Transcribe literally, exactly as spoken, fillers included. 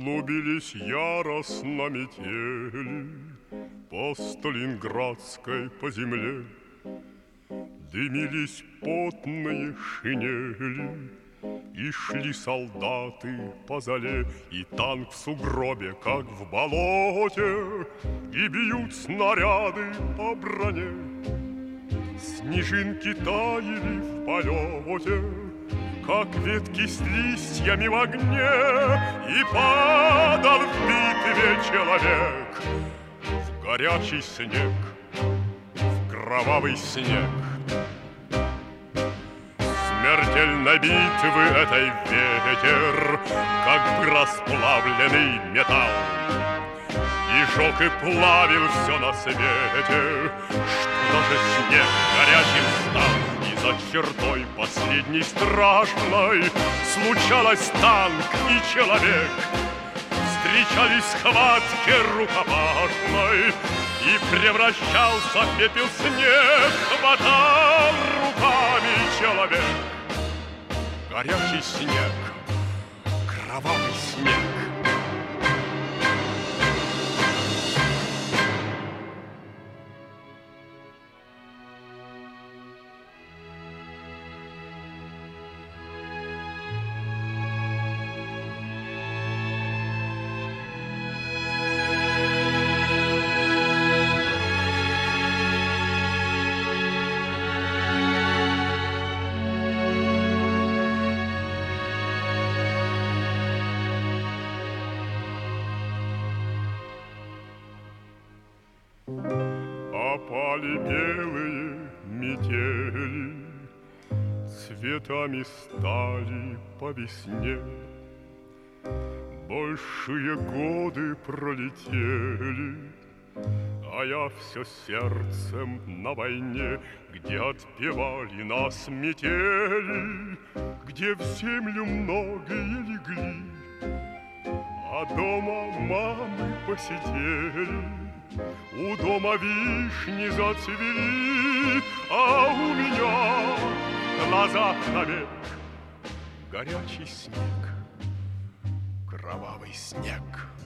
Клубились яростно метели по Сталинградской по земле. Дымились потные шинели, и шли солдаты по зале, и танк в сугробе, как в болоте, и бьют снаряды по броне. Снежинки таяли в полете, как ветки с листьями в огне, и падал в битве человек в горячий снег, в кровавый снег. Смертельной битвы этой ветер, как бы расплавленный металл, и жег и плавил все на свете, что даже снег горячим стал. И за чертой последней страшной случалось танк и человек. Встречались схватки рукопашной, и превращался в пепел снег, хватал руками человек. Горячий снег, кровавый снег. Опали белые метели, цветами стали по весне. Большие годы пролетели, а я все сердцем на войне, где отпевали нас метели, где в землю многие легли, а дома мамы посидели. У дома вишни зацвели, а у меня в глазах навек горячий снег, кровавый снег.